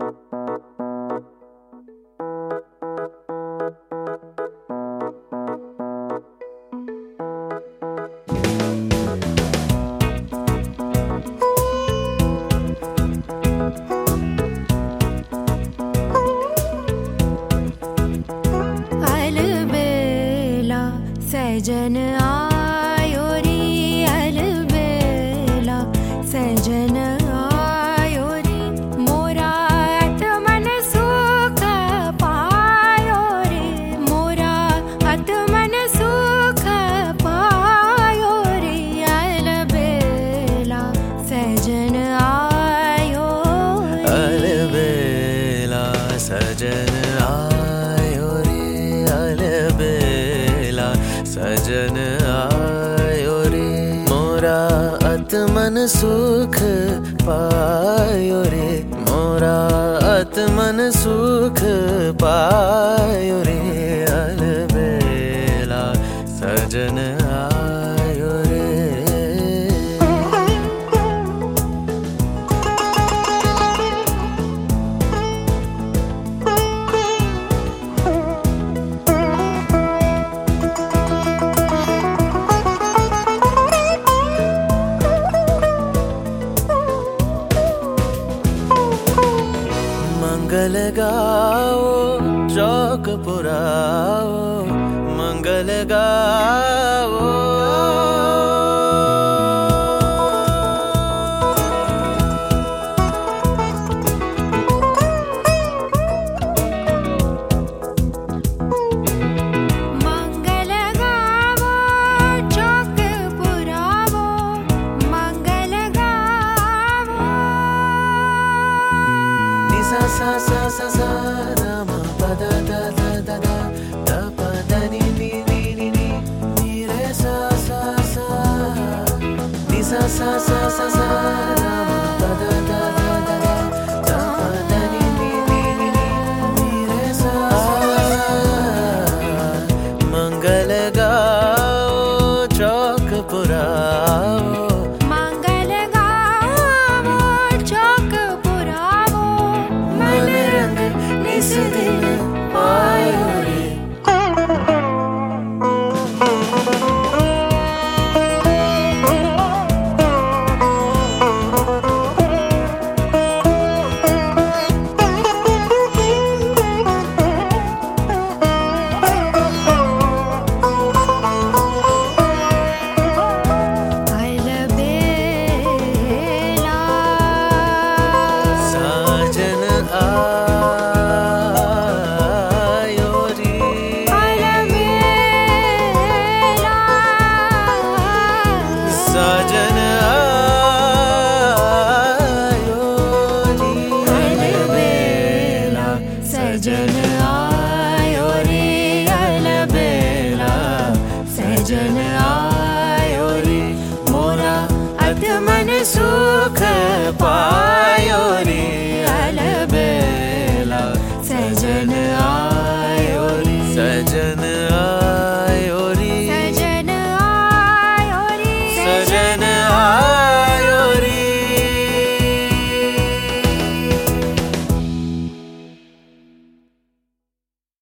सजन आयो रे अलबेला, सजन आयो रे मोरा आत्मन सुख पायो रे, मोरा आत्मन सुख पायो रे अलबेला सजन आयो रे। अलबेला सजन आयो रे, अलबेला सजन आयो रे मोरा आत्मन सुख पायो रे, मोरा आत्मन सुख पायो रे अलबेला सजन आयो रे। मंगल गाओ चौक पुराओ, मंगल गाओ मंगल गाओ चौक पुराओ, मंगल गाओ सा सा सा सा सा रा मा पा दा दा दा दा दा दा पा दा नी नी नी नी नी नी रे सा सा सा नी सा सा सा सा सा रा मा पा दा दा दा दा दा दा पा दा नी नी नी नी नी नी रे सा सा। मंगल गाओ चौक पुराओ, मंगल गाओ चौक पुराओ, मन रंग निस दिन पायो रे। सजन आयो रे अलबेला, सजन आयो रे अलबेला, सजन आयो रे मोरा आत्मन सुख पायो।